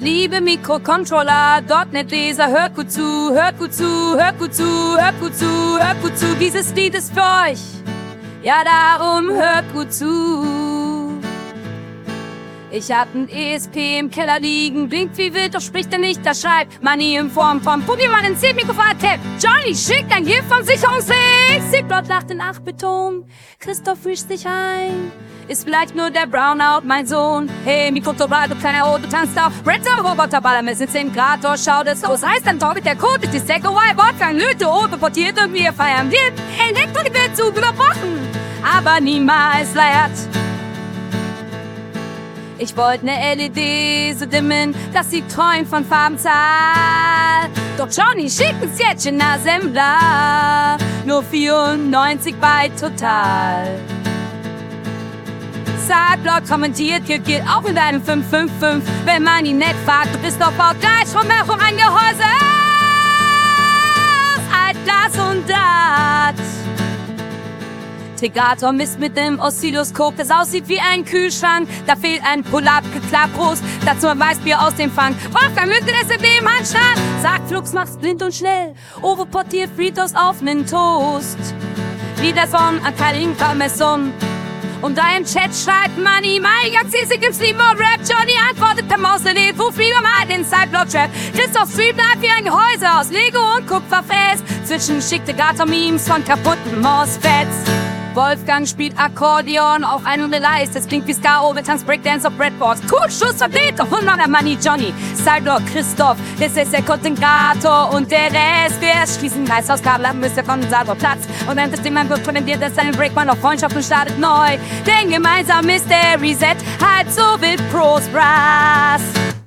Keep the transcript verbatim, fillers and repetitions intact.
Liebe Mikrocontroller, .NET-Leser, hört gut zu, hört gut zu, hört gut zu, hört gut zu, hört gut zu. Dieses Lied ist für euch, ja darum hört gut zu. Ich hab n E S P im Keller liegen, blinkt wie wild, doch spricht er nicht, da schreibt Money in Form von Pokémon in zehn Mikrofon Tab. Johnny schickt ein Gift vom Sicherungslink. Seaplot lacht in acht Beton, Christoph wischt sich ein. Ist vielleicht nur der Brownout, mein Sohn. Hey, Mikrocontroller, du kleiner O, du tanzt auf Red Zone Roboter, Ballermess in zehn Grad, oh, schau das los. Heißt dann Torget, der Code ist die Stack, oh, why, Wolfgang, Löte, O, portiert und wir feiern wird. Elektrik wird Zug überbrochen, aber niemals leert. Ich wollte ne L E D so dimmen, dass sie träumt von Farbenzahl. Doch Johnny schickt uns jetzt in Assembler nur vierundneunzig Byte total. Cyblog kommentiert, hier gilt auch in deinem fünf fünf fünf. Wenn man ihn nett fragt, du bist doch baut gleich rumherum ein Gehäuse aus Altglas und Draht. Integrator misst mit dem Oszilloskop, das aussieht wie ein Kühlschrank. Da fehlt ein Pull-up, geklappt, dazu ein Weißbier aus dem Fang. Wolfgang lügt den S M D im Handstand, sagt Flux, mach's blind und schnell. Ovo portiert Fritos auf nen Toast. Wie das von Akarin Parmesan. Und da im Chat schreibt Money, mein Jaxis, ich gibt's lieber Rap. Johnny antwortet per Maus, der Lied, ruf lieber mal den Sideblock-Trap. Christoph Street bleibt wie ein Gehäuse aus Lego und Kupferfest. Zwischen schickte Gator-Memes von kaputten MOSFETs. Wolfgang spielt Akkordeon auf einem Relais. Das klingt wie Ska, wir tanzt Breakdance auf Breadboards. Cool, Schuss verdreht, doch hunderter Money Johnny. Sideblock Christoph, das ist der Konzentrator und der Rest. Wir schließen Geisthauskabel ab, bis der Kondensator platzt. Und dann das Ding man wird kondensiert, dass seine Breakman auf Freundschaft und startet neu. Denn gemeinsam ist der Reset halt so wild Pros Brass.